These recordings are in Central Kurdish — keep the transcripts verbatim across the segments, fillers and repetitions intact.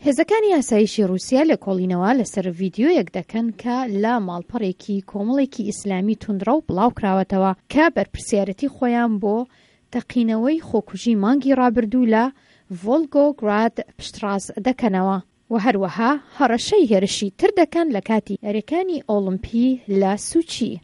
هێزەکانی یاسایشی رووسیا لە کۆڵینەوە لەسەر ڤیدیۆیەک دەکەن کە لە ماڵپەڕێکی کۆمەڵێکی ئیسلامی توندرە و بڵاو کراوەتەوە کە بەرپرسیارەتی خۆیان بۆ تەقینەوەی خۆکوژی مانگی ڕابردوو لە ڤۆلگۆگراد پشتڕاست دەکەنەوە و هەروەها هەڕەشەی هێرشی تر دەکەن لە کاتی یاریەکانی ئۆڵمپی لە سوچی.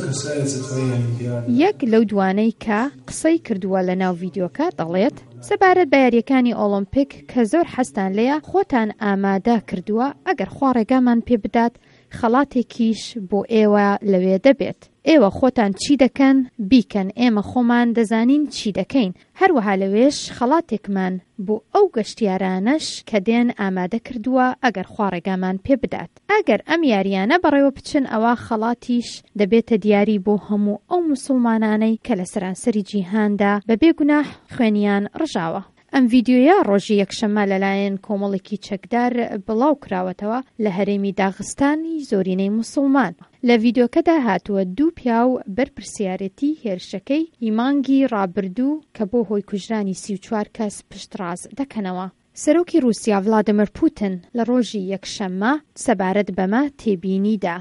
یەک لەو دوانەی کە قسەی کردووە لە ناو ڤیدیۆکە دەڵێت سەبارەت بە یاریەکانی ئۆڵمپیک کە زۆر حەستان لێیە خۆتان ئامادە کردووە ئەگەر خوا ڕێگامان پێ بدات خەڵاتێکیش بۆ ئێوە لەوێ دەبێت. ئێوە خۆتان چی دەکەن بیکەن ئێمە خۆمان دەزانین چی دەکەین. هەروەها لەوێش خەڵاتێکمان بۆ ئەو گەشتیارانەش کە دێن ئامادە کردووە ئەگەر خوا ڕێگامان پێ بدات. ئەگەر ئەم یاریانە بەڕێوە بچن ئەوە خەڵاتیش دەبێتە دیاری بۆ هەموو ئەو موسڵمانانەی کە لە سەرانسەری جیهاندا بەبێ گوناح خوێنیان ڕژاوە. ئەم ڤیدیۆیە ڕۆژی یەکشەممە لەلایەن کۆمەڵێکی چەکدار بڵاو کراوەتەوە لە هەرێمی داغستانی زۆرینەی موسڵمان. لە ڤیدیۆکەدا هاتووە دوو پیاو بەرپرسیارەتی هێرشەکەی مانگی ڕابردوو کە بۆ هۆی کوژرانی سی و چوار کەس پشتڕاست دەکەنەوە. سەرۆکی رووسیا ڤڵادیمیر پوتین لە ڕۆژی یەکشەممە سەبارەت بەمە تێبینیدا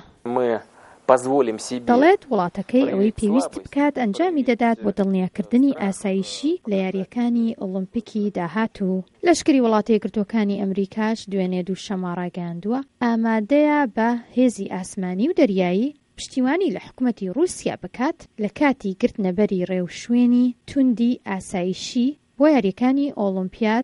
دەڵێت وڵاتەکەی ئەوەی پێویست بکات ئەنجامی دەدات بۆ دڵنیاکردنی ئاسایشی لە یاریەکانی ئۆڵمپیکی داهاتوو. لەشکری وڵاتە یەکگرتووەکانی ئەمریکاش دوێنێ دووشەممە ڕاگەیاندووە ئامادەیە بە هێزی ئاسمانی و دەریایی پشتیوانی لە حکوومەتی رووسیا بکات لە کاتی گرتنەبەری ڕێوشوێنی توندی ئاسایشی بۆ یاریەکانی ئۆڵمپیاد